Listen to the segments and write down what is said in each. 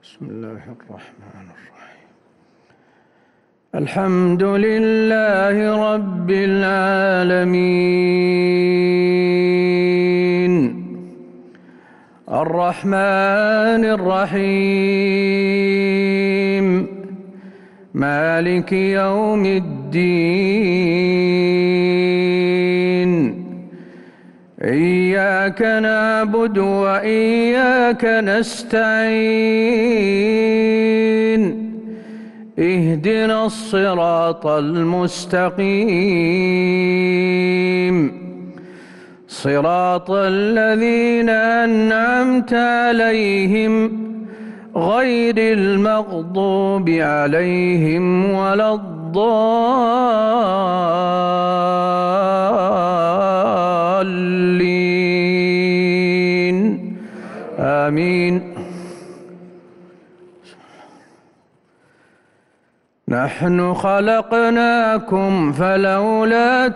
بسم الله الرحمن الرحيم. الحمد لله رب العالمين الرحمن الرحيم مالك يوم الدين إياك نعبد وإياك نستعين اهدنا الصراط المستقيم صراط الذين أنعمت عليهم غير المغضوب عليهم ولا الضالين آمين. نحن خلقناكم فلولا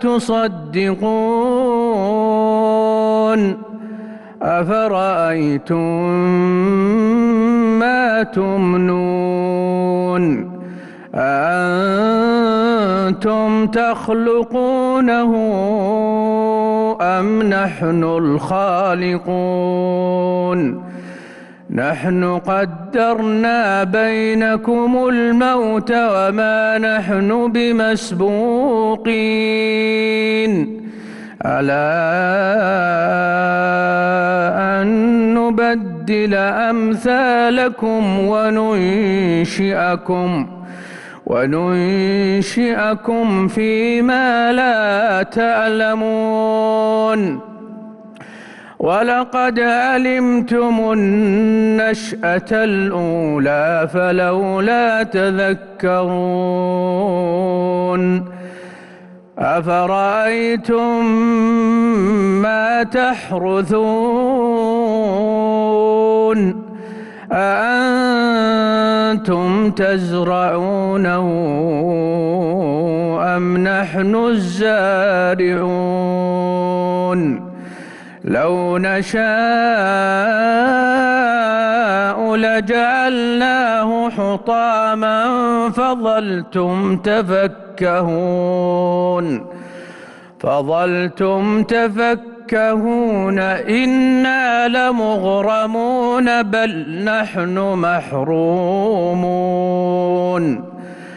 تصدقون أفرأيتم ما تمنون أأنتم تخلقونه أم نحن الخالقون نحن قدرنا بينكم الموت وما نحن بمسبوقين على أن نبدل أمثالكم وننشئكم فيما لا تعلمون ولقد علمتم النشأة الأولى فلولا تذكرون أفرأيتم ما تحرثون أأنتم تزرعونه أم نحن الزارعون لو نشاء لجعلناه حطاما فظلتم تفكهون إنا لمغرمون بل نحن محرومون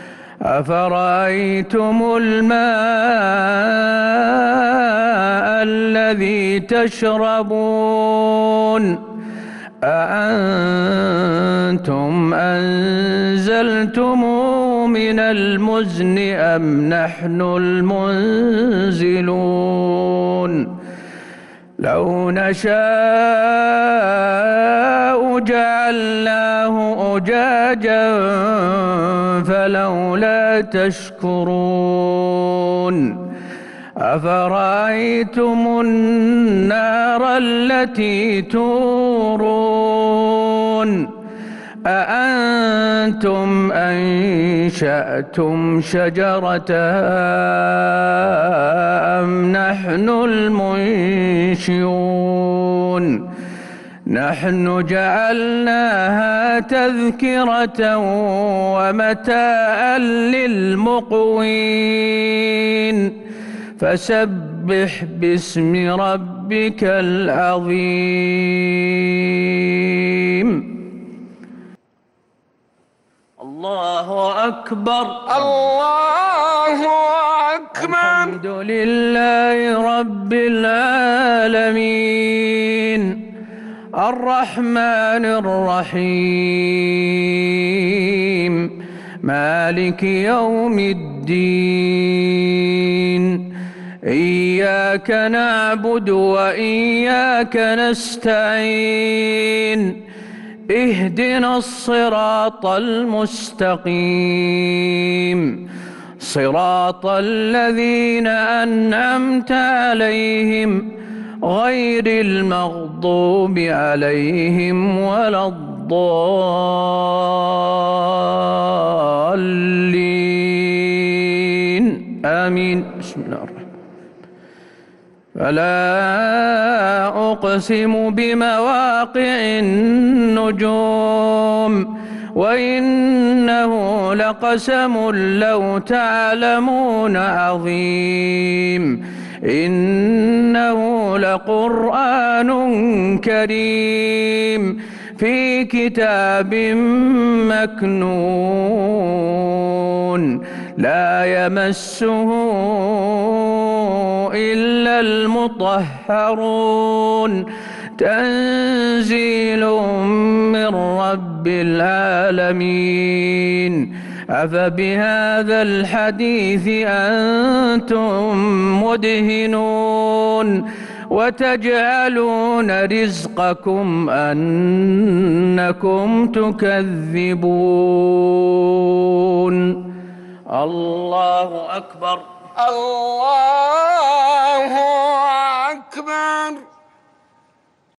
أفرأيتم الماء الذي تشربون أأنتم أنزلتموه من المزن أم نحن المنزلون لو نشاء جعلناه أجاجا فلولا تشكرون أفرأيتم النار التي تورون أأنتم أنشأتم شجرتها أم نحن المنشئون نحن جعلناها تذكرة ومتاعا للمقوين فسبح باسم ربك العظيم. الله أكبر الله أكبر. الحمد لله رب العالمين الرحمن الرحيم مالك يوم الدين إياك نعبد وإياك نستعين اهدنا الصراط المستقيم صراط الذين أنعمت عليهم غير المغضوب عليهم ولا الضالين آمين. بسم الله الرحمن فلا أقسم بمواقع النجوم وإنه لقسم لو تعلمون عظيم إنه لقرآن كريم في كتاب مكنون لا يمسه إلا المطهرون تنزيل من رب العالمين أفبهذا الحديث أنتم مدهنون وتجعلون رزقكم أنكم تكذبون الله أكبر الله أكبر.